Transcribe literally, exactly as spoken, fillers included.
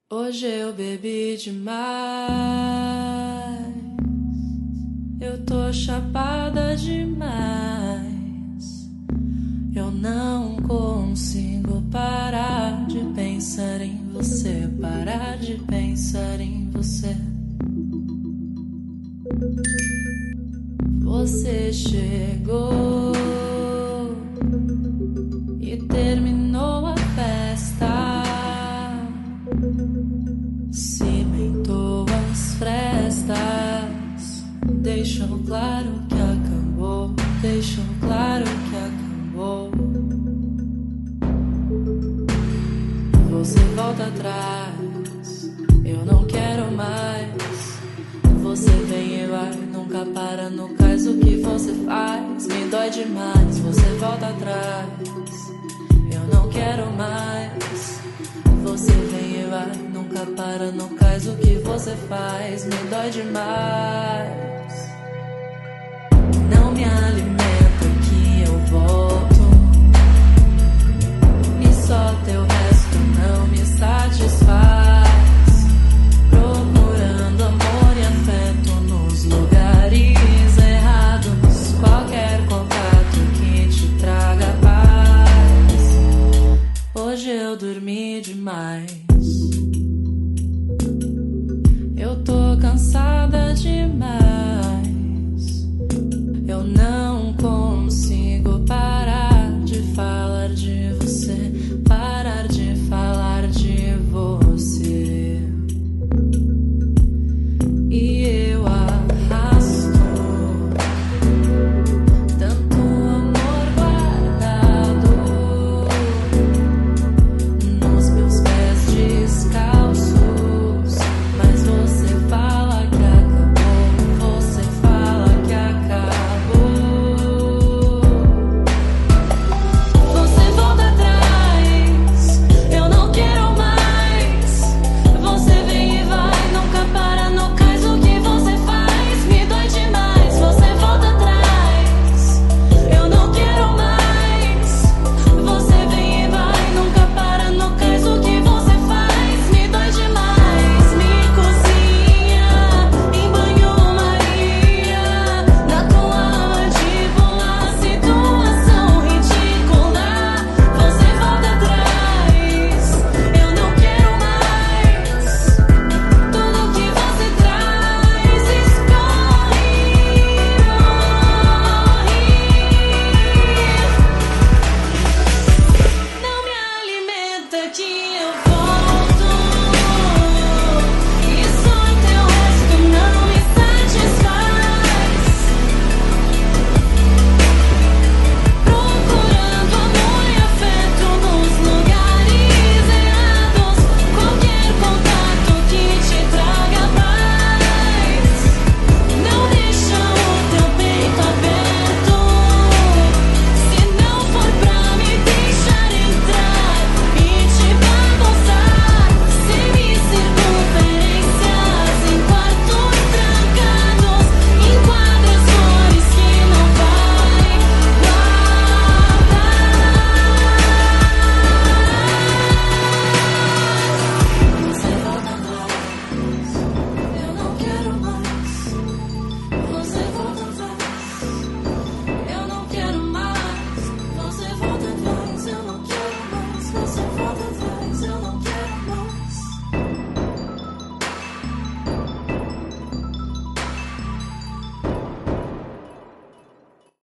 Hoje eu bebi demais, eu tô chapada demais. Eu não consigo parar de pensar em você, parar de pensar em você. Você chegou e terminou a festa. Cimentou as frestas, deixou claro que acabou, deixou claro que acabou. Você volta atrás, eu não quero mais. Você vem e vai, nunca para no cais. O que você faz me dói demais. Você volta atrás, eu não quero mais. Você vem e vai, nunca para no cais. O que você faz me dói demais. Não me alimenta que eu volto, e só teu resto não me satisfaz. Procurando amor e afeto nos lugares errados. Qualquer contato que te traga paz. Hoje eu dormi demais, eu tô cansada demais.